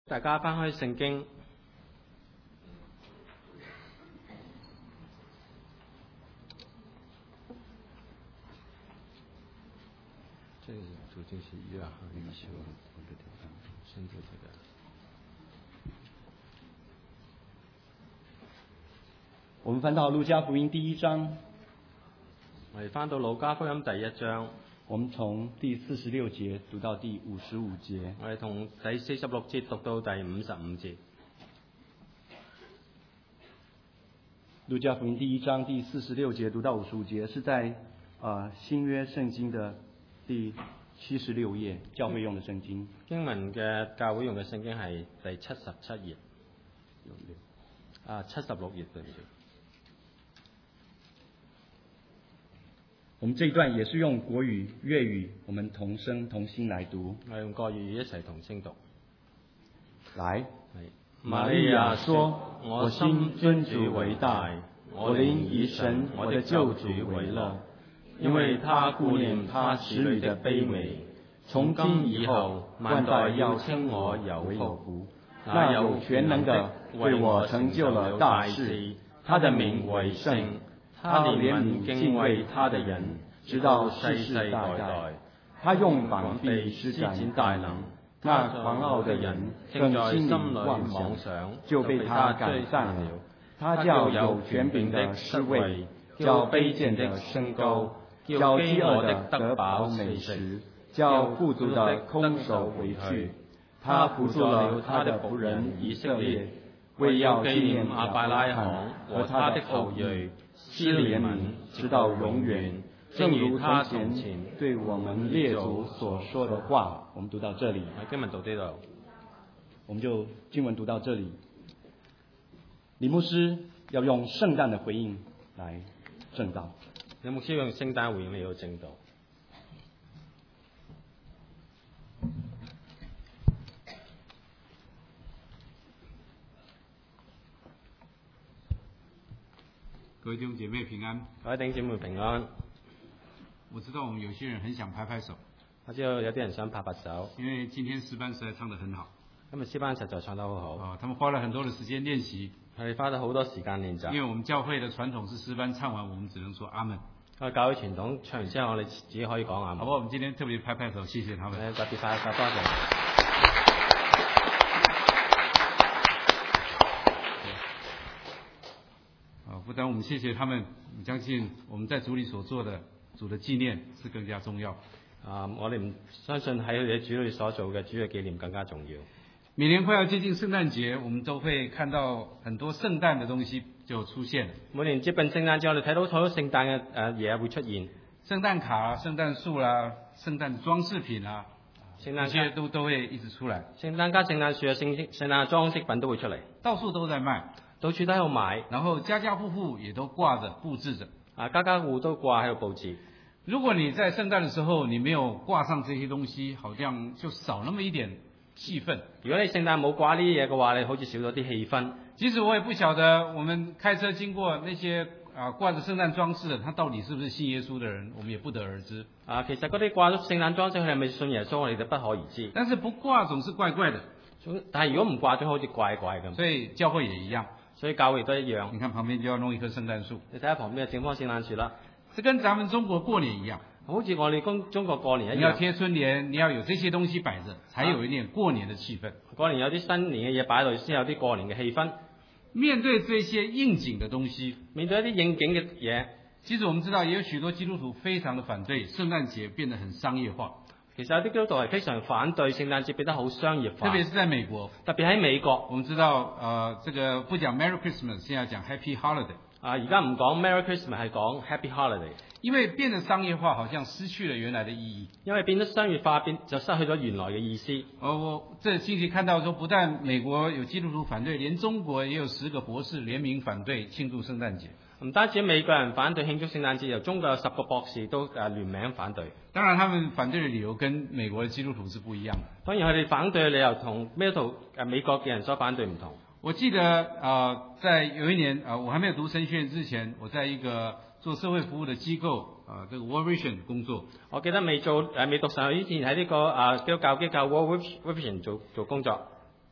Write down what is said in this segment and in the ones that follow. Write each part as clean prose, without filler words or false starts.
大家翻開聖經，這主經是約翰一書我的地方，先做這個。 我們翻到路加福音第1章， 我哋翻到路加福音第1章， 我們從第46節讀到第55節。 我哋從第46節讀到第55節。 路加福音第1章第46節讀到55節，是在新約聖經的第76頁，教會用的聖經。 經文嘅教會用嘅聖經係第77頁，76頁對唔住。 我們這一段也是用國語、粵語，我們同聲同心來讀。 我用國語一齊同聲讀。 來， 瑪利亞說：我心尊主為大，我靈以神我的救主為樂，因為他顧念他使女的卑微。從今以後，萬代要稱我有福。那有全能的為我成就了大事，他的名為聖。他憐憫敬畏他的人，直到世世代代。 他用膀臂施展大能，那狂傲的人正心裏妄想，就被他趕散了。他叫有權柄的失位，叫卑賤的升高，叫飢餓的得飽美食，叫富足的空手回去。他扶助了他的僕人以色列，為要紀念亞伯拉罕和他的後裔，施憐憫直到永遠，正如他從前對我們列祖所說的話。我們讀到這裡， 經文讀呢度， 我們就經文讀到這裡。李牧師要用聖誕的回應來證道。 李牧師用聖誕回應嚟到證道。 各位弟兄姐妹平安， 各位弟兄姐妹平安。 我知道我們有些人很想拍拍手， 我知道有啲人想拍拍手， 因為今天詩班實在唱得很好。 今日詩班實在唱得好好。 他們花了很多的時間練習， 佢哋花咗好多時間練習。 因為我們教會的傳統是詩班唱完，我們只能說阿門。 教會傳統唱完之後，我哋自己可以講阿門。 好不好？我們今天特別拍拍手，謝謝他們。 特別拍手，多謝。 不但我們謝謝他們，相信我們在主裏所做的主的紀念是更加重要。 我哋唔相信喺佢哋主裏所做嘅主嘅紀念更加重要。 每年快要接近聖誕節，我們都會看到很多聖誕的東西就出現。 每年接近聖誕節，我哋睇到好多聖誕嘅嘢會出現， 聖誕卡啦、聖誕樹啦、聖誕裝飾品啦，這些都會一直出來。 聖誕卡、聖誕樹啊、聖誕裝飾品都會出嚟， 到處都在賣。 到處都喺度買， 然後家家戶戶也都掛着佈置着， 家家戶戶都掛喺度佈置。 如果你在聖誕的時候你沒有掛上這些東西，好像就少那麼一點氣氛。 如果你聖誕冇掛呢啲嘢嘅話，你好似少咗啲氣氛。 即使我也不曉得，我們開車經過那些掛着聖誕裝飾的，他到底是不是信耶穌的人，我們也不得而知。 其實嗰啲掛咗聖誕裝飾，佢係咪信耶穌，我哋就不可而知。 但是不掛總是怪怪的， 但係如果唔掛，就好似怪怪咁。 所以教會也一樣。 所以教會都一樣。 你看旁邊就要弄一棵聖誕樹， 你睇下旁邊嘅正方聖誕樹啦， 這跟咱們中國過年一樣， 好似我哋中國過年一樣。 你要貼春聯，你要有這些東西擺着，才有一點過年的氣氛。 過年有啲新年嘅嘢擺喺度，先有啲過年嘅氣氛。 面對這些應景的東西， 面對一啲應景嘅嘢， 其實我們知道，也有許多基督徒非常的反對聖誕節變得很商業化。 其實有啲基督徒係非常反對聖誕節變得好商業化， 特別是在美國。 特別喺美國， 我們知道，這個不講 Merry Christmas，現在講 Happy Holiday。 而家唔講 Merry Christmas，係講 Happy Holiday。 因為變得商業化，好像失去了原來的意義。 因為變得商業化，就失去咗原來嘅意思。 我這星期看到說，不但美國有基督徒反對，連中國也有10個博士聯名反對慶祝聖誕節。 唔單止美國人反對慶祝聖誕節，由中國有10個博士都聯名反對。 當然，他們反對的理由跟美國的基督徒是不一樣的。 當然，佢哋反對嘅理由同美國嘅人所反對唔同。 我記得在有一年我還沒有讀神學院之前，我在一個做社會服務的機構這個 World Vision 工作。我記得未讀神學以前喺呢個基督教機構 World Vision 做工作。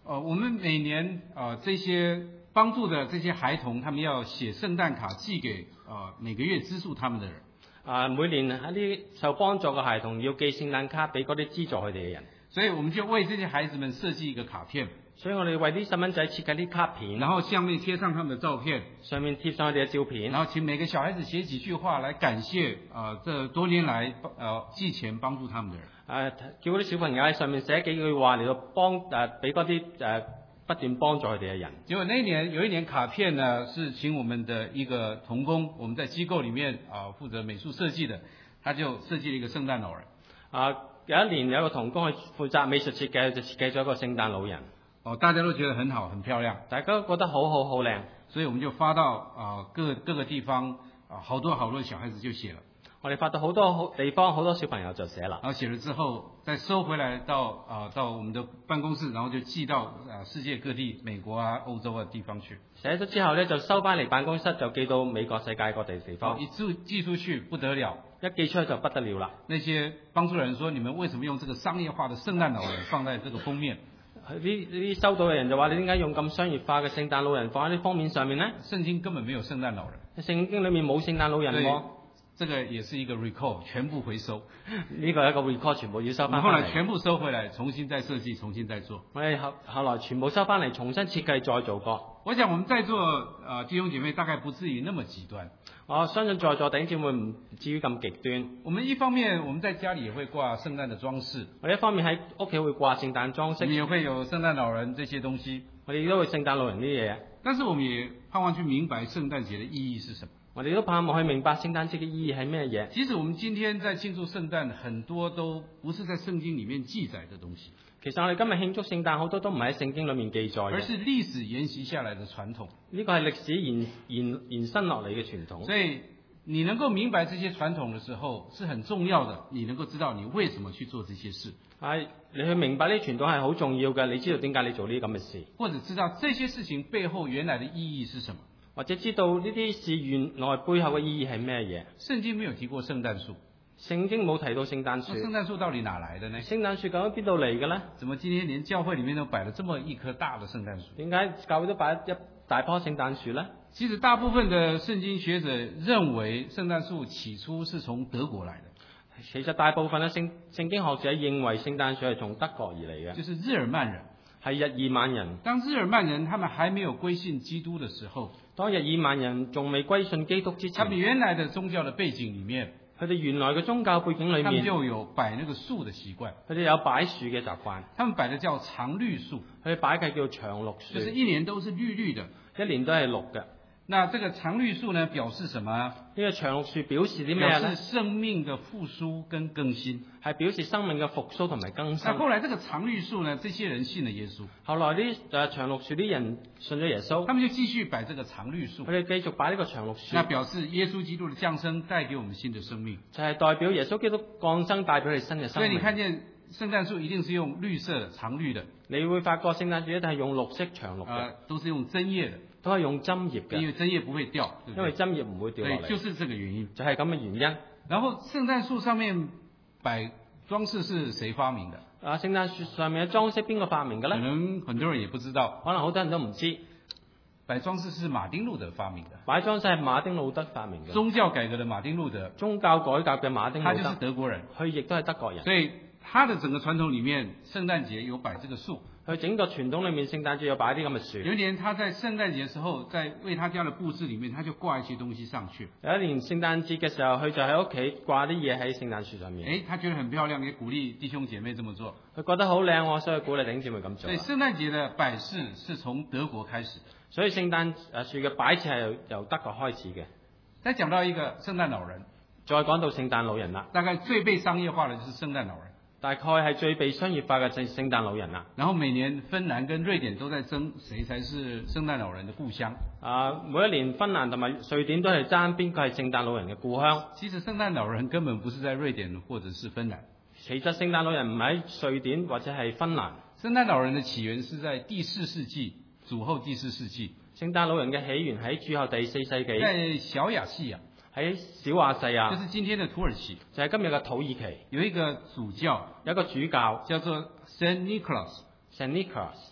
我們每年這些幫助的這些孩童，他們要寫聖誕卡寄給每個月資助他們的人。 每年喺啲受幫助嘅孩童要寄聖誕卡俾嗰啲資助佢哋嘅人。 所以我們就為這些孩子們設計一個卡片。 所以我哋為啲細蚊仔設計啲卡片， 然後上面貼上他們的照片， 上面貼上佢哋嘅照片， 然後請每個小孩子寫幾句話來感謝這多年來寄錢幫助他們的人。 叫嗰啲小朋友喺上面寫幾句話嚟到俾嗰啲不斷幫助佢哋嘅人。 結果那一年有一年卡片呢，是請我們的一個同工，我們在機構裡面負責美術設計的，他就設計了一個聖誕老人。 有一年有一個同工去負責美術設計，就設計咗一個聖誕老人。 大家都覺得很好，很漂亮， 大家都覺得好好好靚， 所以我們就發到各個地方，好多好多小孩子就寫了。 我哋發到好多地方，好多小朋友就寫啦。 然後寫了之後，再收回來到我們的辦公室，然後就寄到世界各地、美國啊、歐洲嘅地方去。 寫咗之後呢，就收翻嚟辦公室，就寄到美國、世界各地地方。 一寄出去不得了， 一寄出去就不得了啦。 那些幫助人說：你們為什麼用這個商業化的聖誕老人放在這個封面？ 呢啲收到嘅人就話：你點解用咁商業化嘅聖誕老人放喺啲封面上面呢？ 聖經根本沒有聖誕老人， 聖經裏面冇聖誕老人喎。 這個也是一個 recall， 全部回收。 呢個係一個 recall， 全部要收翻。 後來全部收回來，重新再設計，重新再做。 我哋後來全部收翻嚟，重新設計再做過。 我想我們在座弟兄姐妹大概不至於那麼極端。 我相信在座弟兄姊妹唔至於咁極端。 我們一方面我們在家裡也會掛聖誕的裝飾， 我哋一方面喺屋企會掛聖誕裝飾， 我們也會有聖誕老人這些東西。 我哋都會聖誕老人啲嘢。 但是我們也盼望去明白聖誕節的意義是什麼。 我哋都盼望去明白聖誕節嘅意義係咩嘢。 其實我們今天在慶祝聖誕，很多都不是在聖經裡面記載的東西。 其實我哋今日慶祝聖誕好多都唔係喺聖經裡面記載嘅， 而是歷史沿襲下來的傳統。 呢個係歷史延伸落嚟嘅傳統。 所以你能夠明白這些傳統的時候是很重要的，你能夠知道你為什麼去做這些事。 你去明白呢啲傳統係好重要嘅，你知道點解你做呢啲咁嘅事， 或者知道這些事情背後原來的意義是什麼。 或者知道呢啲事原來背後嘅意義係咩嘢。 聖經沒有提過聖誕樹， 聖經冇提到聖誕樹。 聖誕樹到底哪來的呢？ 聖誕樹究竟邊度嚟嘅呢？ 怎麼今天連教會裡面都擺了這麼一棵大的聖誕樹？ 點解教會都擺一大棵聖誕樹呢？ 其實大部分的聖經學者認為聖誕樹起初是從德國來的。 其實大部分嘅聖經學者認為聖誕樹係從德國而嚟嘅， 就是日耳曼人。 係日耳曼人。 當日耳曼人他們還沒有歸信基督的時候， 當日耳曼人仲未歸信基督之前， 他們原來的宗教的背景裡面， 佢哋原來嘅宗教背景裡面， 他們就有擺那個樹的習慣。 佢哋有擺樹嘅習慣。 他們擺的叫常綠樹， 佢哋擺嘅叫長綠樹， 就是一年都是綠綠的， 一年都係綠嘅。 那這個常綠樹呢，表示什麼？ 呢個長綠樹表示啲咩呢？ 表示生命的復甦跟更新， 係表示生命嘅復甦同埋更新。 那後來這個常綠樹呢，這些人信了耶穌。 後來啲長綠樹啲人信咗耶穌， 他們就繼續擺這個常綠樹。 佢哋繼續擺呢個長綠樹。 那表示耶穌基督的降生帶給我們新的生命， 就係代表耶穌基督降生帶俾佢哋新嘅生命。 所以你看見聖誕樹一定是用綠色的常綠的， 你會發覺聖誕樹一定係用綠色長綠嘅， 都是用針葉的。 都係用針葉嘅， 因為針葉不會掉，對不對？ 因為針葉唔會掉落嚟， 就是這個原因， 就係咁嘅原因。 然後聖誕樹上面擺裝飾是誰發明的？ 聖誕樹上面嘅裝飾邊個發明嘅呢？ 可能很多人也不知道， 可能好多人都唔知。 擺裝飾是馬丁路德發明的， 擺裝飾係馬丁路德發明嘅。 宗教改革的馬丁路德， 宗教改革嘅馬丁路德， 他就是德國人， 佢亦都係德國人， 所以他的整個傳統裡面，聖誕節有擺這個樹。 佢整個傳統裏面，聖誕節有擺啲咁嘅樹。 有一年，他在聖誕節的時候，在為他家的佈置裡面，他就掛一些東西上去。 有一年聖誕節嘅時候，佢就喺屋企掛啲嘢喺聖誕樹上面。 他覺得很漂亮，也鼓勵弟兄姐妹這麼做。 佢覺得好靚，所以鼓勵弟兄姐妹咁做。 所以聖誕節的擺飾是從德國開始的。 所以聖誕樹嘅擺設係由德國開始嘅。 再講到一個聖誕老人， 再講到聖誕老人啦。 大概最被商業化的就是聖誕老人。 大概係最被商業化嘅聖誕老人啦。 然後每年芬蘭跟瑞典都在爭誰才是聖誕老人的故鄉。 每一年芬蘭同埋瑞典都係爭邊個係聖誕老人嘅故鄉。 其實聖誕老人根本不是在瑞典或者是芬蘭。 其實聖誕老人唔喺瑞典或者係芬蘭。 聖誕老人的起源是在第4世紀，主後第4世紀。 聖誕老人嘅起源喺主後第4世紀。 在小亞細亞。 喺小亞細亞， 就是今天的土耳其， 就係今日嘅土耳其， 有一個主教， 有一個主教叫做 Saint Nicholas。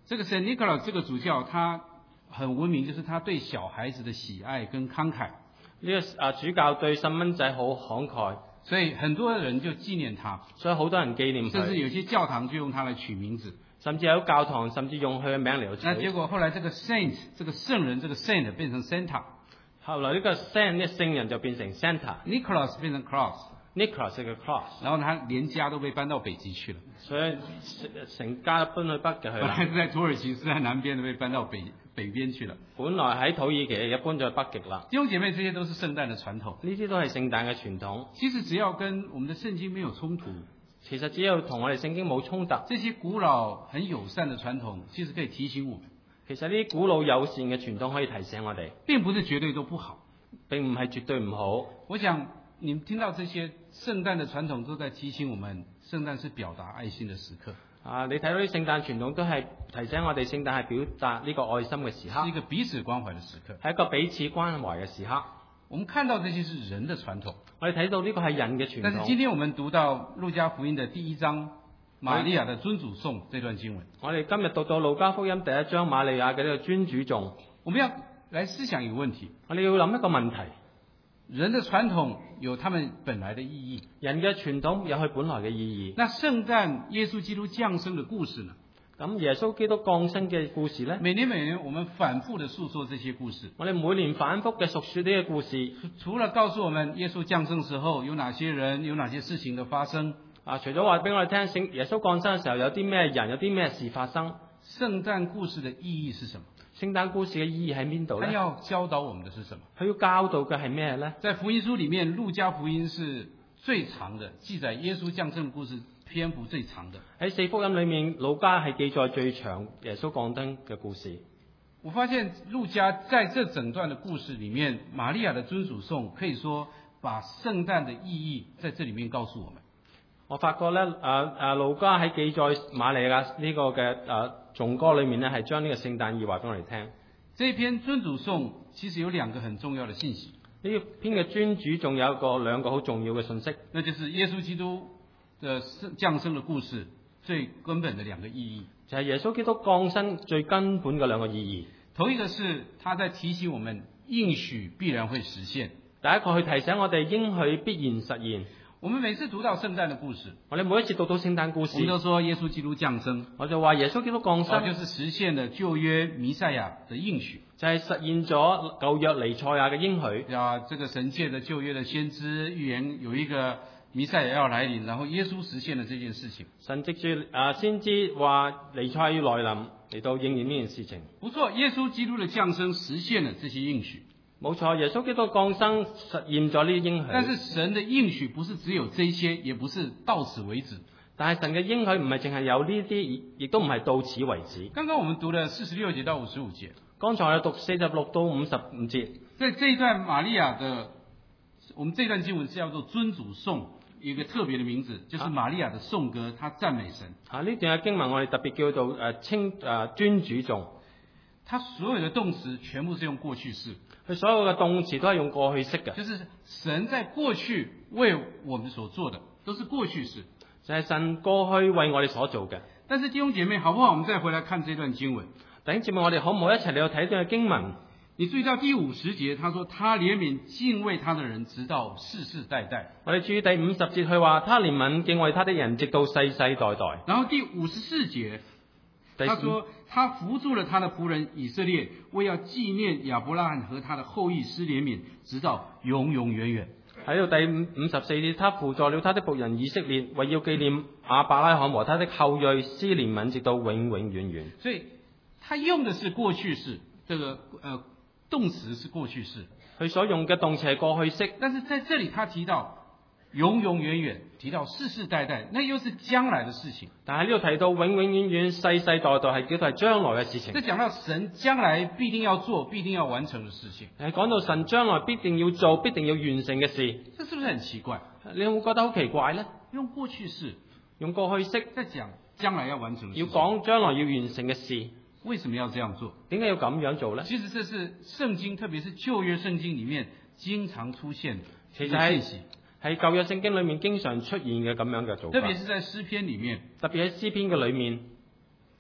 这个 Saint Nicholas 這個主教，他很聞名，就是他對小孩子的喜愛跟慷慨。 呢個主教對細蚊仔好慷慨， 所以很多人就紀念他， 所以好多人紀念佢， 甚至有些教堂就用他來取名字， 甚至有教堂甚至用佢嘅名嚟取。 那結果後來這個 Saint 這個聖人這個 Saint 變成 Santa， 後來呢個 Saint 呢聖人就變成 Santa，Nicholas 變成 Claus，Nicholas 係個 Claus， 然後他連家都被搬到北極去了， 所以成家搬去北極去啦。 本來在土耳其是在南邊，都被搬到北邊去了。 本來喺土耳其嘅搬咗去北極啦。 弟兄姐妹，這些都是聖誕的傳統， 呢啲都係聖誕嘅傳統。 其實只要跟我們的聖經沒有衝突， 其實只要同我哋聖經冇衝突， 這些古老很友善的傳統，其實可以提醒我們。 其實呢啲古老友善嘅傳統可以提醒我哋， 並不是絕對都不好， 並唔係絕對唔好。 我想你們聽到這些聖誕的傳統，都在提醒我們，聖誕是表達愛心的時刻。 你睇到啲聖誕傳統都係提醒我哋，聖誕係表達呢個愛心嘅時刻， 是一個彼此關懷的時刻， 係一個彼此關懷嘅時刻。 我們看到這些是人的傳統， 我哋睇到呢個係人嘅傳統。 但是今天我們讀到路加福音的第1章，瑪利亞的尊主頌這段經文， 我哋今日讀到路加福音第1章瑪利亞嘅呢個尊主頌， 我們要來思想一個問題， 我哋要諗一個問題。 人的傳統有他們本來的意義， 人嘅傳統有佢本來嘅意義。 那聖誕耶穌基督降生的故事呢？ 咁耶穌基督降生嘅故事呢？ 每年我們反覆的述說這些故事。 我哋每年反覆嘅述說呢個故事， 除了告訴我們耶穌降生時候有哪些人、有哪些事情的發生， 除咗話俾我哋聽，耶穌降生嘅時候有啲咩人、有啲咩事發生。 聖誕故事的意義是什麼？ 聖誕故事嘅意義喺邊度呢？ 他要教導我們的是什麼？ 佢要教導嘅係咩呢？ 在福音書裡面，路加福音是最長的，記載耶穌降生的故事篇幅最長的。 喺4福音裡面，路加係記載最長耶穌降生嘅故事。 我發現路加在這整段的故事裡面，瑪利亞的尊主頌可以說把聖誕的意義在這裡面告訴我們。 我發覺咧，路加喺記載瑪利亞呢個嘅頌歌裏面咧，係將呢個聖誕意話俾我哋聽。 這篇尊主頌其實有2個很重要的信息。 呢篇嘅尊主頌有2個好重要嘅信息， 那就是耶穌基督的降生的故事最根本的2個意義， 就係耶穌基督降生最根本嘅2個意義。 頭一個是他在提醒我們應許必然會實現， 第一個去提醒我哋應許必然實現。 我們每次讀到聖誕的故事， 我哋每一次讀到聖誕故事， 我們都說耶穌基督降生， 我就話耶穌基督降生， 就是實現了舊約彌賽亞的應許， 就係實現咗舊約彌賽亞嘅應許。 這個神借的舊約的先知預言有一個彌賽亞要來臨，然後耶穌實現了這件事情。 神藉住先知話彌賽亞要來臨嚟到應驗呢件事情。 不錯，耶穌基督的降生實現了這些應許。 冇錯，耶穌基督降生實現咗呢啲應許。 但是神的應許不是只有這些，也不是到此為止。 但係神嘅應許唔係淨係有呢啲，亦都唔係到此為止。 剛剛我們讀了46節到55節。 剛才我哋讀46到55節。 在這一段瑪利亞的，我們這段經文是叫做尊主頌，有一個特別的名字，就是瑪利亞的頌歌，她讚美神。 呢段嘅經文我哋特別叫做稱尊主頌。 它所有的動詞全部是用過去式， 佢所有嘅動詞都係用過去式嘅， 就是神在過去為我們所做的都是過去式， 就係神過去為我哋所做嘅。 但是弟兄姐妹，好不好？我們再回來看這段經文。 弟兄姐妹，我哋可唔可以一齊嚟到睇呢段經文？ 你注意到第50節，他說他憐憫敬畏他的人，直到世世代代。 我哋注意第50節，佢話他憐憫敬畏他的人，直到世世代代。 然後第54節。他說他扶助了他的僕人以色列，為要紀念亞伯拉罕和他的後裔施憐憫，直到永永遠遠。 喺度第54節，他扶助了他的僕人以色列，為要紀念亞伯拉罕和他的後裔施憐憫，直到永永遠遠。 所以他用的是過去式，這個動詞是過去式， 佢所用嘅動詞係過去式， 但是在這裡他提到永永遠遠，提到世世代代，那又是將來的事情。 但係呢度提到永永遠遠、世世代代，係叫做係將來嘅事情。 這講到神將來必定要做、必定要完成的事情。 係講到神將來必定要做、必定要完成嘅事。 這是不是很奇怪？ 你有冇覺得好奇怪呢？ 用過去式， 用過去式， 在講將來要完成的事情， 要講將來要完成嘅事。 為什麼要這樣做？ 點解要咁樣做呢？ 其實這是聖經，特別是舊約聖經裡面經常出現的。 其實係舊約聖經裏面經常出現嘅咁樣嘅做法， 特別是在詩篇裡面， 特別喺詩篇嘅裏面，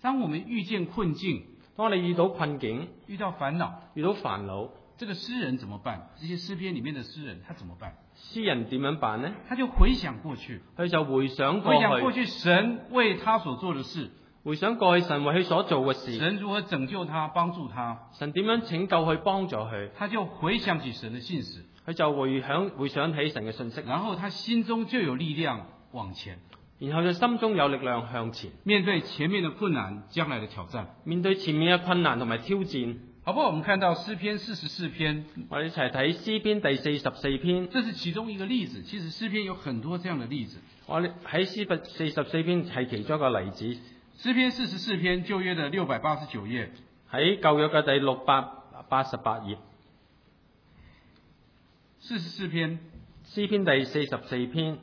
當我們遇見困境， 當你遇到困境、 遇到煩惱， 遇到煩惱， 這個詩人怎麼辦？這些詩篇裡面的詩人他怎麼辦？ 詩人點樣辦呢？ 他就回想過去， 佢就回想過去神為他所做的事， 回想過去神為佢所做嘅事， 神如何拯救他、幫助他， 神點樣拯救佢、幫助佢， 他就回想起神的信實， 佢就回想起神嘅信息， 然後他心中就有力量往前， 然後就心中有力量向前， 面對前面的困難、將來的挑戰， 面對前面嘅困難同埋挑戰。 好不好？我們看到詩篇44篇， 我哋一齊睇詩篇第44篇， 這是其中一個例子。其實詩篇有很多這樣的例子。 我哋喺詩44篇係其中一個例子。 詩篇44篇，舊約的689頁， 喺舊約嘅第688頁。 44篇， 詩篇第44篇。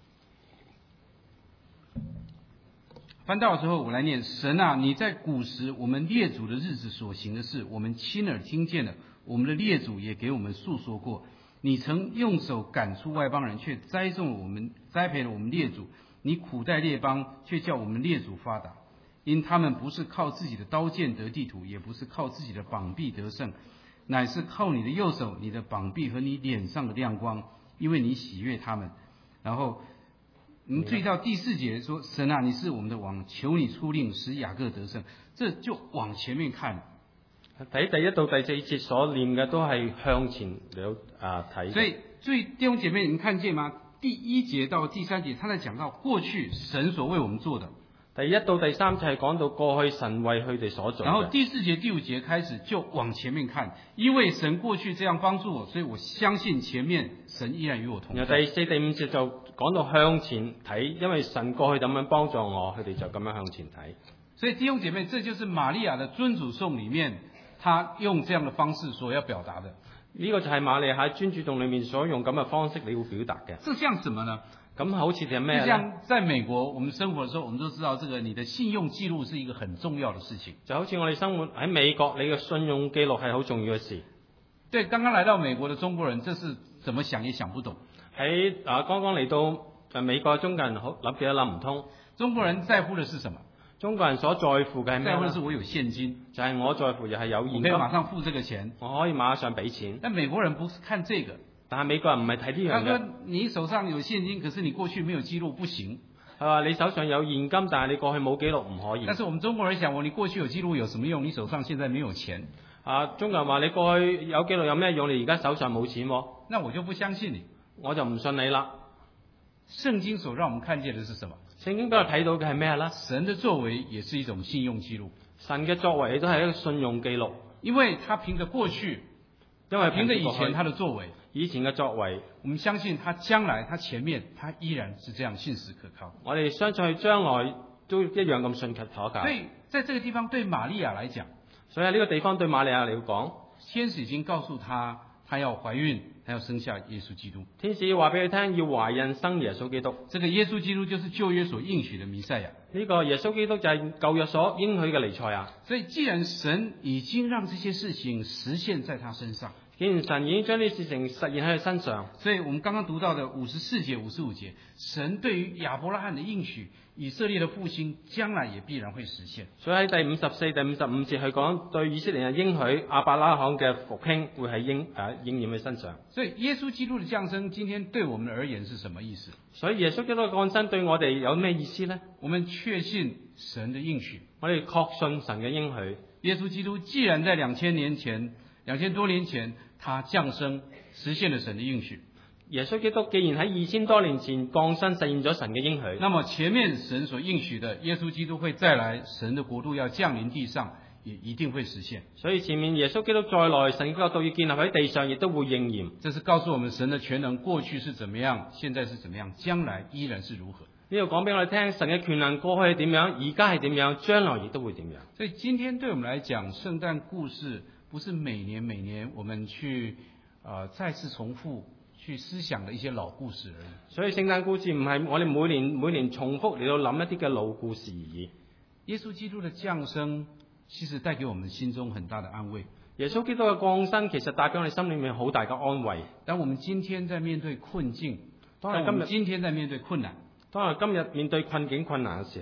翻到的時候，我來念：神啊，你在古時我們列祖的日子所行的事，我們親耳聽見了，我們的列祖也給我們述說過。你曾用手趕出外邦人，卻栽培了我們列祖。你苦待列邦，卻叫我們列祖發達。因他們不是靠自己的刀劍得地土，也不是靠自己的膀臂得勝，乃是靠你的右手、你的膀臂和你臉上的亮光，因為你喜悅他們。然後我們注意到第4節說：神啊，你是我們的王，求你出令使雅各得勝。這就往前面看。 睇第1到第4節所念嘅都係向前嚟睇。 所以弟兄姐妹，你們看見嗎？第1節到第3節，他在講到過去神所為我們做的。 第1到第3就係講到過去神為佢哋所做嘅。 然後第4節、第5節開始就往前面看，因為神過去這樣幫助我，所以我相信前面神依然與我同在。 然後第4、第5節就講到向前睇，因為神過去咁樣幫助我，佢哋就咁樣向前睇。 所以弟兄姐妹，這就是瑪利亞的尊主頌裡面，他用這樣的方式所要表達的。 呢個就係瑪利亞喺尊主頌裡面所用咁嘅方式，你會表達嘅。 這像什麼呢？ 咁好似係咩呢？ 就像在美國，我們生活的時候，我們都知道，這個你的信用記錄是一個很重要的事情。 就好似我哋生活喺美國，你嘅信用記錄係好重要嘅事。 對，剛剛來到美國的中國人，這是怎麼想也想不懂。 喺剛剛嚟到美國嘅中國人，好諗幾都諗唔通。 中國人在乎的是什麼？ 中國人所在乎嘅係咩？ 在乎的是我有現金， 就係我在乎，又係有現金， 我可以馬上付這個錢， 我可以馬上俾錢。 但美國人不是看這個。 但係美國人唔係睇呢樣嘅。 他說你手上有現金，可是你過去沒有記錄，不行。 係話你手上有現金，但係你過去冇記錄，唔可以。 但是我們中國人想，你過去有記錄有什麼用？你手上現在沒有錢。 中國人話你過去有記錄有咩用？你而家手上冇錢喎。 那我就不相信你， 我就唔信你啦。 聖經所讓我們看見的是什麼？ 聖經俾我睇到嘅係咩啦？ 神的作為也是一種信用記錄。 神嘅作為都係一個信用記錄， 因為他憑着過去， 因為憑着以前他的作為。 以前嘅作為， 我們相信他將來，他前面，他依然是這樣信實可靠。 我哋相信佢將來都一樣咁信實可靠。 所以，在這個地方對瑪利亞來講， 所以喺呢個地方對瑪利亞嚟講， 天使已經告訴他，他要懷孕，他要生下耶穌基督。 天使話俾佢聽，要懷孕生耶穌基督。 這個耶穌基督就是舊約所應許的彌賽亞。 呢個耶穌基督就係舊約所應許嘅彌賽亞。 所以，既然神已經讓這些事情實現在他身上， 既然神已經將呢啲事情實現喺佢身上， 所以我們剛剛讀到的54節、55節，神對於亞伯拉罕的應許，以色列的復興將來也必然會實現。 所以喺第54、第55節佢講對以色列人應許亞伯拉罕嘅復興會係應驗喺身上。 所以耶穌基督的降生，今天對我們而言是什麼意思？ 所以耶穌基督嘅降生對我哋有咩意思呢？ 我們確信神的應許， 我哋確信神嘅應許。 耶穌基督既然在2000多年前，他降生實現了神的應許。 耶穌基督既然喺2000多年前降生實現咗神嘅應許， 那麼前面神所應許的耶穌基督會再來，神的國度要降臨地上，也一定會實現。 所以前面耶穌基督再來，神嘅國度要建立喺地上，亦都會應驗。 這是告訴我們神的全能過去是怎麼樣，現在是怎麼樣，將來依然是如何。 呢度講俾我哋聽，神嘅權能過去係點樣，而家係點樣，將來亦都會點樣。 所以今天對我們來講，聖誕故事不是每年我們去再次重複去思想的一些老故事而已。 所以聖誕故事唔係我哋每年重複嚟到諗一啲嘅老故事而已。 耶穌基督的降生其實帶給我們心中很大的安慰。 耶穌基督嘅降生其實帶俾我哋心裏面好大嘅安慰。 當我們今天在面對困境，當我們今天在面對困難， 當我今日面對困境困難嘅時候，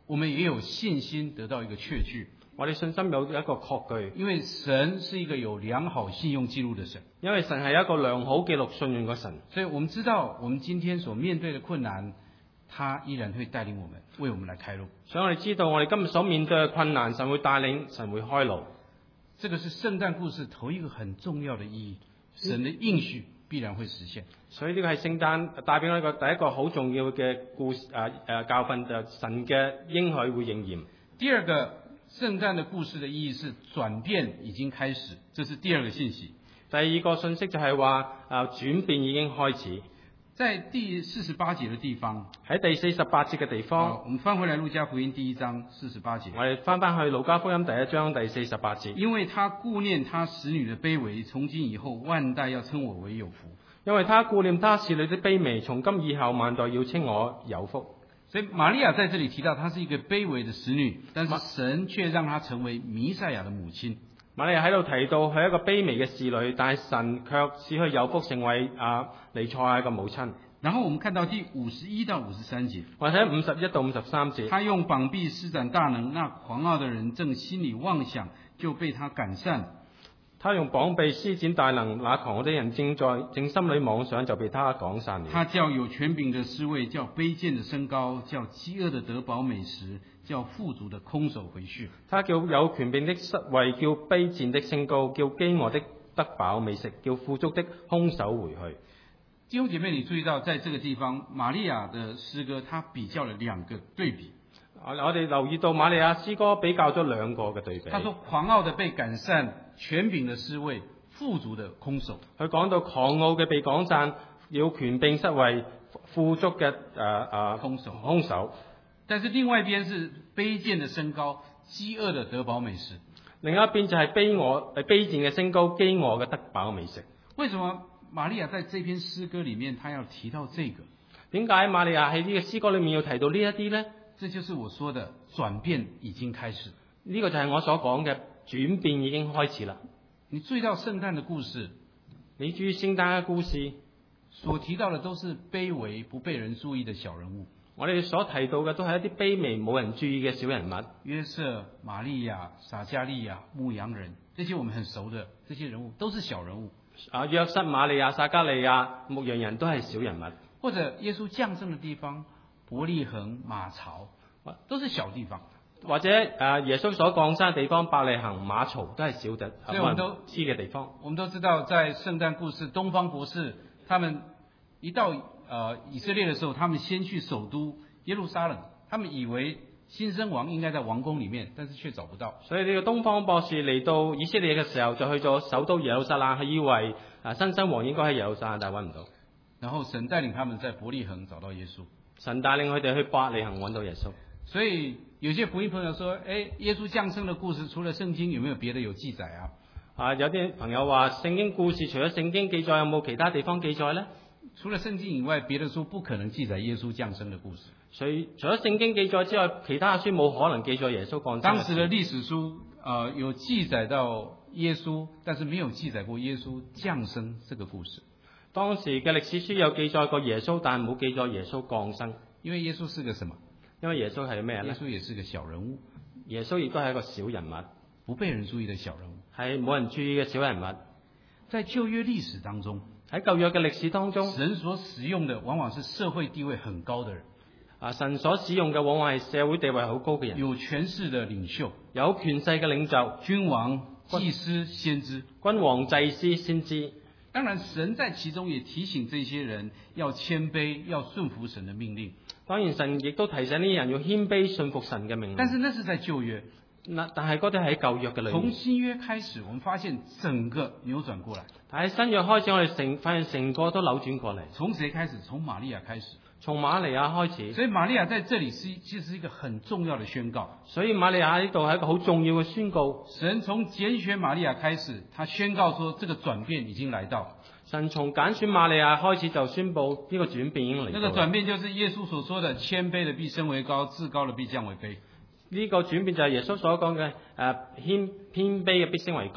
我們也有信心得到一個確據。 我哋信心有一個確據， 因為神是一個有良好信用記錄的神， 因為神係一個良好記錄信用嘅神， 所以我們知道我們今天所面對的困難，他依然會帶領我們，為我們來開路。 所以我哋知道我哋今日所面對嘅困難，神會帶領，神會開路。 這個是聖誕故事頭一個很重要的意義，神的應許必然會實現。 所以呢個係聖誕帶俾我一個第一個好重要嘅故事教訓，就神嘅應許會應驗。 第二個聖誕的故事的意義是轉變已經開始，這是第二個信息。 第二個信息就係話轉變已經開始。 在第48節的地方， 喺第48節嘅地方， 我們翻回來路加福音第1章48節， 我哋翻去路加福音第1章第48節。 因為他顧念他使女的卑微，從今以後萬代要稱我為有福。 因為他顧念他使女的卑微，從今以後萬代要稱我有福。 所以瑪利亞在這裡提到，她是一個卑微的使女，但是神卻讓她成為彌賽亞的母親。 瑪利亞喺度提到佢係一個卑微嘅侍女，但係神卻使佢有福成為彌賽亞嘅母親。 然後我們看到第51到53節， 或者51到53節， 他用膀臂施展大能，那狂傲的人正心裡妄想，就被他趕散。 他用膀臂施展大能，那狂傲的人正心裡妄想，就被他趕散了。 他叫有權柄的失位，叫卑賤的升高，叫飢餓的得飽美食，叫富足的空手回去。 他叫有權柄的失位，叫卑賤的升高，叫飢餓的得飽美食，叫富足的空手回去。 弟兄姐妹，你注意到在這個地方，瑪利亞的詩歌，它比較了兩個對比。 我哋留意到瑪利亞詩歌比較咗兩個嘅對比。 他說狂傲的被趕散，權柄的失位，富足的空手。 佢講到狂傲嘅被趕散，有權柄失位，富足嘅空手。 但是另外一邊是卑賤的升高，飢餓的得飽美食。 另一邊就係卑賤嘅升高，飢餓嘅得飽美食。 為什麼瑪利亞在這篇詩歌裡面，她要提到這個？ 點解瑪利亞喺呢個詩歌裡面要提到呢一啲呢？ 這就是我說的轉變已經開始。 呢個就係我所講嘅轉變已經開始啦。 你注意到聖誕的故事， 你注意聖誕嘅故事所提到的都是卑微不被人注意的小人物。 我哋所提到嘅都係一啲卑微冇人注意嘅小人物。 約瑟、瑪利亞、撒迦利亞、牧羊人，這些我們很熟的這些人物都是小人物。 約瑟、瑪利亞、撒迦利亞、牧羊人都係小人物。 或者耶穌降生的地方，伯利恆、馬槽，都是小地方。 或者耶穌所降生嘅地方，伯利恆、馬槽都係小的， 所以我們都知嘅地方。 我們都知道，在聖誕故事，東方博士他們一到以色列的時候，他們先去首都耶路撒冷，他們以為新生王應該在王宮裡面，但是卻找不到。 所以呢個東方博士嚟到以色列嘅時候，就去咗首都耶路撒冷，佢以為新生王應該喺耶路撒冷，但係揾唔到。 然後神帶領他們在伯利恆找到耶穌。 神帶領佢哋去伯利恆揾到耶穌。 所以有些福音朋友說：耶穌降生的故事除了聖經，有沒有別的有記載啊？ 有啲朋友話聖經故事除咗聖經記載，有冇其他地方記載呢？ 除了聖經以外，別的書不可能記載耶穌降生的故事。 所以除咗聖經記載之外，其他書冇可能記載耶穌降生。 當時的歷史書有記載到耶穌，但是沒有記載過耶穌降生這個故事。 當時嘅歷史書有記載過耶穌，但冇記載耶穌降生。 因為耶穌是個什麼？ 因為耶穌係咩咧？ 耶穌也是個小人物。 耶穌亦都係一個小人物， 不被人注意的小人物， 係冇人注意嘅小人物。 在舊約歷史當中， 喺舊約嘅歷史當中， 神所使用的往往是社會地位很高的人。 神所使用嘅往往係社會地位好高嘅人， 有權勢的領袖， 有權勢嘅領袖， 君王、祭司、先知， 君王、祭司、先知。 當然，神在其中也提醒這些人要謙卑，要順服神的命令。 當然，神亦都提醒呢啲人要謙卑順服神嘅命令。 但是那是在舊約， 但係嗰啲喺舊約嘅裏面。 從新約開始，我們發現整個扭轉過來。 但係新約開始，我哋發現成個都扭轉過嚟。 從誰開始？從瑪利亞開始。 從瑪利亞開始。 所以瑪利亞在這裡其實是一個很重要的宣告。 所以瑪利亞呢度係一個好重要嘅宣告。 神從揀選瑪利亞開始，他宣告說這個轉變已經來到。 神從揀選瑪利亞開始就宣布呢個轉變已經嚟到。 那個轉變就是耶穌所說的：謙卑的必升為高，至高的必降為卑。 呢個轉變就係耶穌所講嘅，謙卑嘅必升為高，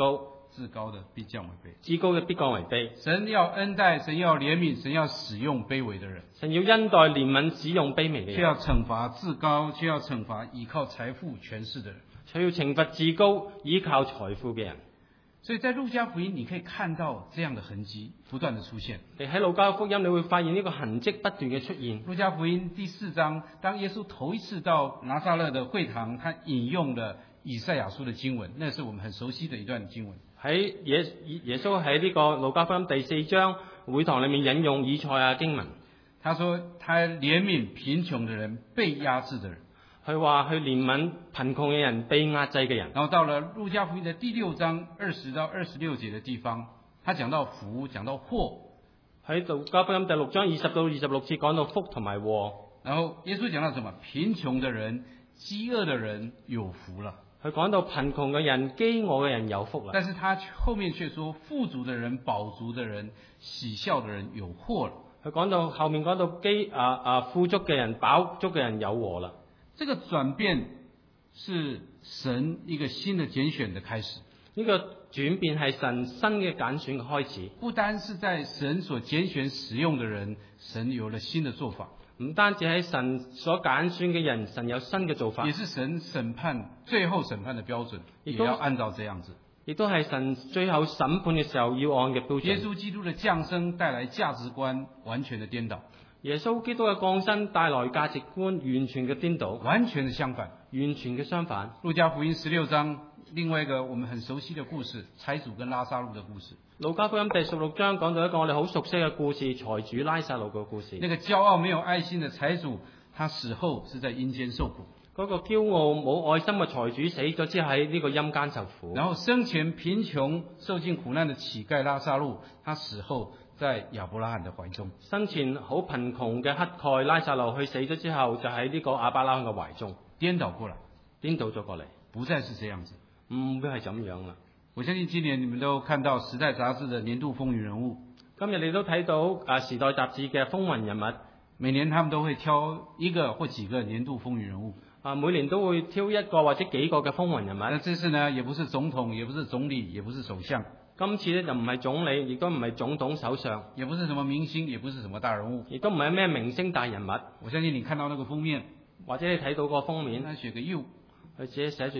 至高的必降為卑。 至高嘅必降為卑。 神要恩待，神要憐憫，神要使用卑微的人。 神要恩待憐憫使用卑微嘅人， 卻要懲罰至高，卻要懲罰依靠財富權勢的人。 佢要懲罰至高依靠財富嘅人。 所以在路加福音你可以看到這樣的痕跡不斷的出現。 你喺路加福音你會發現呢個痕跡不斷嘅出現。 路加福音第4章，當耶穌頭一次到拿撒勒的會堂，他引用了以賽亞書的經文，那是我們很熟悉的一段經文。 喺耶穌喺呢個路加福音第4章會堂裏面引用以賽亞經文， 他說他憐憫貧窮的人，被壓制的人。 佢話去憐憫貧窮嘅人，被壓制嘅人。 然後到了路加福音的第6章20到26節的地方，他講到福，講到禍。 喺路加福音第6章20到26節講到福同埋禍。 然後耶穌講到什麼？貧窮的人、飢餓的人有福了。 佢講到貧窮嘅人、飢餓嘅人有福啦。 但是他後面卻說富足的人、飽足的人、喜笑的人有禍了。 佢講到後面講到富足嘅人、飽足嘅人有禍啦。 這個轉變是神一個新的揀選的開始。 呢個轉變係神新嘅揀選嘅開始。 不單是在神所揀選使用的人，神有了新的做法。 唔單止喺神所揀選嘅人，神有新嘅做法。 也是神審判最後審判的標準，也要按照這樣子。 亦都係神最後審判嘅時候要按嘅標準。 耶穌基督的降生帶來價值觀完全的顛倒。 耶穌基督嘅降生帶來價值觀完全嘅顛倒， 完全的相反， 完全嘅相反。 路加福音16章另外一個我們很熟悉的故事，財主跟拉撒路的故事。 路加福音第16章講到一個我哋好熟悉嘅故事，財主拉撒路嘅故事。 那個驕傲沒有愛心的財主，他死後是在陰間受苦。 嗰個驕傲冇愛心嘅財主死咗之後喺呢個陰間受苦。 然後生前貧窮受盡苦難的乞丐拉撒路，他死後在亞伯拉罕的懷中。 生前好貧窮嘅乞丐拉撒路，佢死咗之後就喺呢個亞伯拉罕嘅懷中。 顛倒過來， 顛倒咗過嚟， 不再是這樣子， 唔會係咁樣啦。 我相信今年你們都看到《時代》雜誌的年度風雲人物。 今日你都睇到《時代》雜誌嘅風雲人物， 每年他們都會挑一個或幾個年度風雲人物。 每年都會挑一個或者幾個嘅風雲人物。 那這次呢，也不是總統，也不是總理，也不是首相。 今次呢就唔係總理，亦都唔係總統首相， 也不是什麼明星，也不是什麼大人物， 亦都唔係咩明星大人物。 我相信你看到那個封面， 或者你睇到個封面， 他寫個 U， 佢自己寫住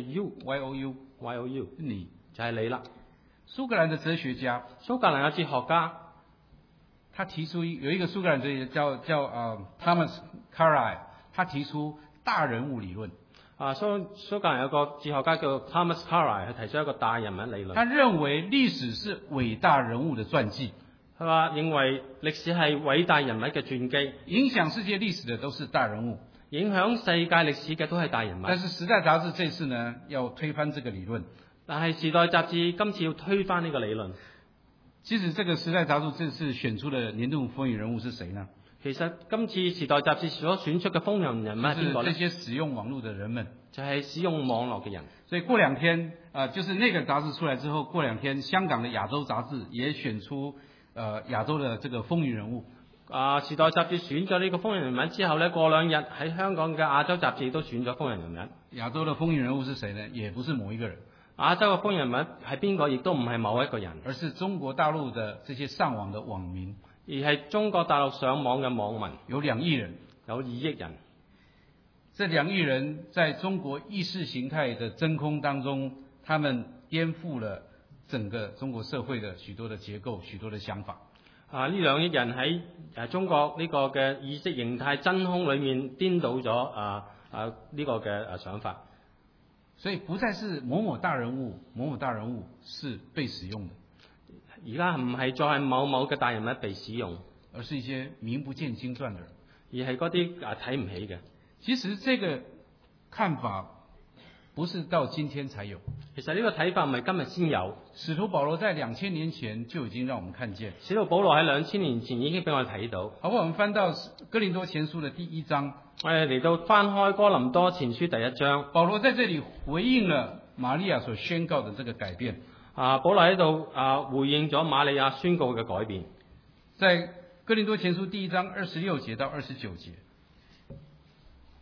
U，Y-O-U， 你就係你啦。 蘇格蘭的哲學家， 蘇格蘭嘅哲學家， 他提出有一個蘇格蘭哲學家叫Thomas Carlyle， 他提出大人物理論。 蘇格蘭有個哲學家叫 Thomas Carlyle， 佢提出一個大人物理論。 他認為歷史是偉大人物的傳記。 佢話認為歷史係偉大人物嘅傳記， 影響世界歷史的都是大人物， 影響世界歷史嘅都係大人物。 但是《時代》雜誌這次呢，要推翻這個理論。 但係《時代》雜誌今次要推翻呢個理論。 其實這個《時代》雜誌這次選出的年度風雲人物是誰呢？ 其實今次《時代》雜誌所選出嘅風雲人物係邊個呢？ 這些使用網絡的人們， 就係使用網絡嘅人。 所以過兩天，就是那個雜誌出來之後，過兩天香港的亞洲雜誌也選出亞洲的這個風雲人物。 《時代》雜誌選咗呢個風雲人物之後呢，過兩日喺香港嘅亞洲雜誌都選咗風雲人物。 亞洲的風雲人物是誰呢？也不是某一個人。 亞洲嘅風雲人物係邊個？亦都唔係某一個人， 而是中國大陸的這些上網的網民。 而係中國大陸上網嘅網民， 有2億人， 有2億人。 這2億人在中國意識形態的真空當中，他們顛覆了整個中國社會的許多的結構、許多的想法。 呢2億人喺中國呢個嘅意識形態真空裏面顛倒咗呢個嘅想法。 所以不再是某某大人物，某某大人物是被使用的。 而家唔係再係某某嘅大人物被使用， 而是一些名不見經傳的人， 而係嗰啲睇唔起嘅。 其實這個看法不是到今天才有， 其實呢個睇法唔係今日先有。 使徒保羅在2000年前就已經讓我們看見。 使徒保羅喺2000年前已經俾我哋睇到。 好，我們翻到哥林多前書的第1章， 我哋嚟到翻開哥林多前書第1章， 保羅在這裡回應了瑪利亞所宣告的這個改變。 保羅喺度回應咗瑪利亞宣告嘅改變。 在哥林多前書第1章26節到29節，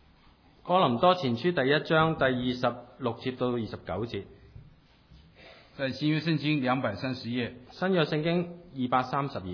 哥林多前書第1章第26節到29節， 在新约聖經230頁， 新約聖經230頁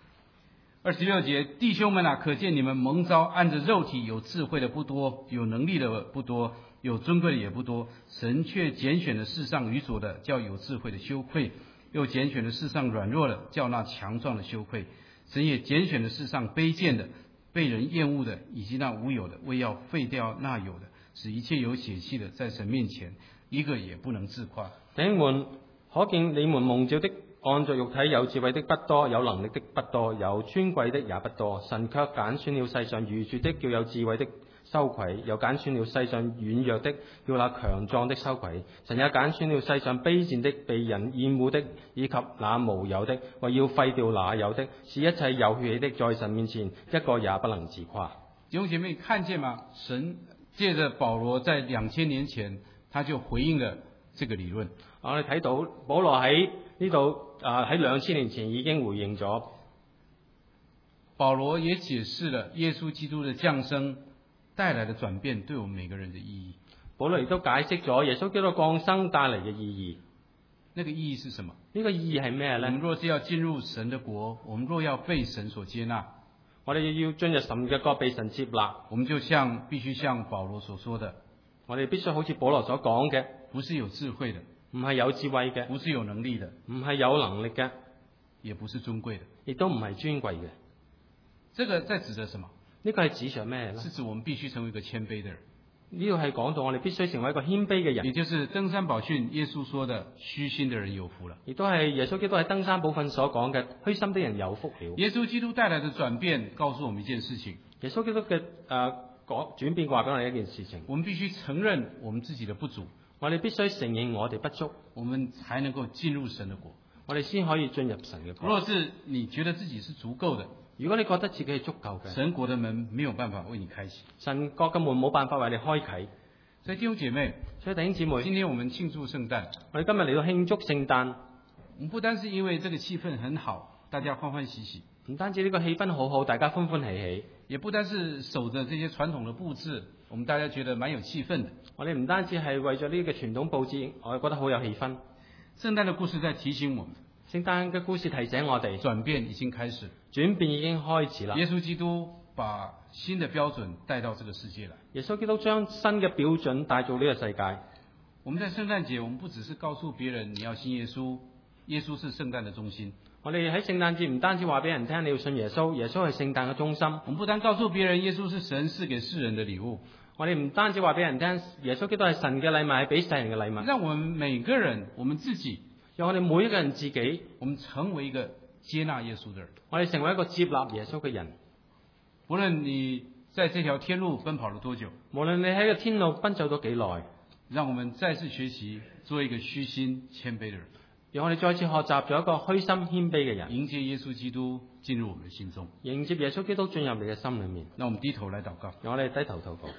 26節，弟兄們啊，可見你們蒙召按着肉體有智慧的不多，有能力的不多，有尊貴的也不多，神卻揀選了世上愚拙的，叫有智慧的羞愧；又揀選了世上軟弱的，叫那強壯的羞愧。神也揀選了世上卑賤的，被人厭惡的，以及那無有的，為要廢掉那有的，使一切有血氣的在神面前一個也不能自誇。 弟兄們，可見你們蒙召的按着肉體有智慧的不多，有能力的不多，有尊貴的也不多。神卻揀選了世上愚拙的，叫有智慧的羞愧；又揀選了世上軟弱的，叫那強壯的羞愧。神也揀選了世上卑賤的，被人厭惡的，以及那無有的，為要廢掉那有的，使一切有血氣的在神面前一個也不能自誇。 弟兄姐妹看見嗎？神借着保羅在2000年前，他就回應了這個理論。 我哋睇到保羅喺呢度喺2000年前已經回應咗。 保羅也解釋了耶穌基督的降生帶來的轉變對我們每個人的意義。 保羅亦都解釋咗耶穌基督降生帶嚟嘅意義。 那個意義是什麼？ 呢個意義係咩呢？ 我們若是要進入神的國，我們若要被神所接納， 我哋要進入神嘅國，被神接納， 我們就必須像保羅所說的， 我哋必須好似保羅所講嘅， 不是有智慧的， 唔係有智慧嘅， 不是有能力的， 唔係有能力嘅， 也不是尊貴的， 亦都唔係尊貴嘅。 這個在指的什麼？ 呢個係指上咩呢？ 是指我們必須成為一個謙卑的人。 呢度係講到我哋必須成為一個謙卑嘅人， 也就是登山寶訓耶穌說的虛心的人有福了。 亦都係耶穌基督喺登山寶訓所講嘅虛心的人有福了。 耶穌基督帶來的轉變告訴我們一件事情， 耶穌基督嘅轉變話俾我哋一件事情， 我們必須承認我們自己的不足， 我哋必須承認我哋不足， 我們才能夠進入神的國， 我哋先可以進入神嘅國。 若是你覺得自己是足夠的， 如果你覺得自己係足夠嘅， 神國的門沒有辦法為你開啟， 神國嘅門冇辦法為你開啟。 所以弟兄姐妹， 所以弟兄姊妹， 今天我們慶祝聖誕， 我哋今日嚟到慶祝聖誕， 我們不單是因為這個氣氛很好，大家歡歡喜喜， 唔單止呢個氣氛好好，大家歡歡喜喜， 也不單是守着這些傳統的布置，我們大家覺得蠻有氣氛的。 我哋唔單止係為咗呢個傳統佈置，我哋覺得好有氣氛。 聖誕的故事在提醒我們， 聖誕嘅故事提醒我哋， 轉變已經開始， 轉變已經開始啦。 耶穌基督把新的標準帶到這個世界來。 耶穌基督將新嘅標準帶到呢個世界。 我們在聖誕節，我們不只是告訴別人你要信耶穌，耶穌是聖誕的中心。 我哋喺聖誕節唔單止話俾人聽你要信耶穌，耶穌係聖誕嘅中心。 我們不單告訴別人耶穌是神賜給世人的禮物， 我哋唔單止話俾人聽耶穌基督係神嘅禮物，係俾世人嘅禮物。 讓我們每個人，我們自己， 讓我哋每一個人自己， 我們成為一個接納耶穌的人。 我哋成為一個接納耶穌嘅人。 無論你在這條天路奔跑了多久， 無論你喺個天路奔走咗幾耐， 讓我們再次學習做一個虛心謙卑的人， 讓我哋再次學習做一個虛心謙卑嘅人， 迎接耶穌基督進入我們的心中， 迎接耶穌基督進入你嘅心裏面。 那我們低頭來禱告， 讓我哋低頭禱告。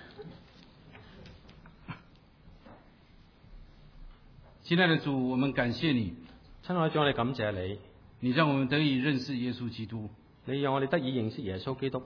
親愛的主，我們感謝你， 親愛的主，我哋感謝你， 你讓我們得以認識耶穌基督， 你讓我哋得以認識耶穌基督。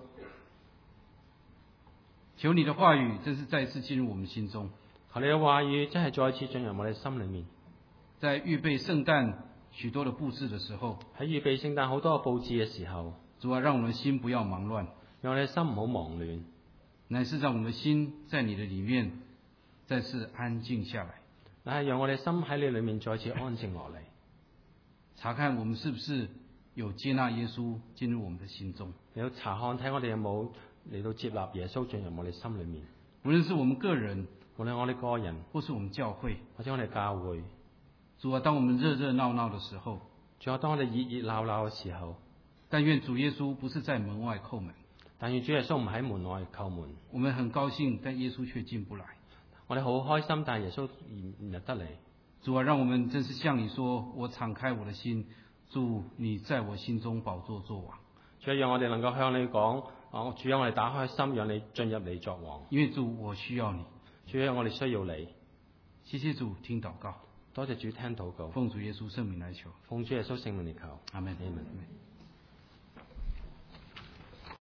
求你的話語真是再次進入我們心中， 求你嘅話語真係再次進入我哋心裏面。 在預備聖誕許多的布置的時候， 喺預備聖誕好多嘅佈置嘅時候， 主啊，讓我們的心不要忙亂， 讓我哋心唔好忙亂， 乃是讓我們的心在你的裡面再次安靜下來， 但係讓我哋心喺你裏面再次安靜落嚟， 查看我們是不是有接納耶穌進入我們的心中。 你要查看睇我哋有冇嚟到接納耶穌進入我哋心裏面。 無論是我們個人， 無論我哋個人， 或是我們教會， 或者我哋教會， 主啊，當我們熱熱鬧鬧的時候， 仲有當我哋熱熱鬧鬧嘅時候， 但願主耶穌不是在門外叩門， 但願主耶穌唔喺門外叩門。 我們很高興，但耶穌卻進不來。 我哋好開心，但係耶穌唔入得嚟。 主啊，讓我們真是向你說，我敞開我的心，主你在我心中寶座作王。 主啊，讓我哋能夠向你講，主啊，我哋打開心，讓你進入嚟作王。 因為主，我需要你。 主啊，我哋需要你。 謝謝主，聽禱告。 多謝主聽禱告。 奉主耶穌聖名來求。 奉主耶穌聖名嚟求。 阿門。 阿門。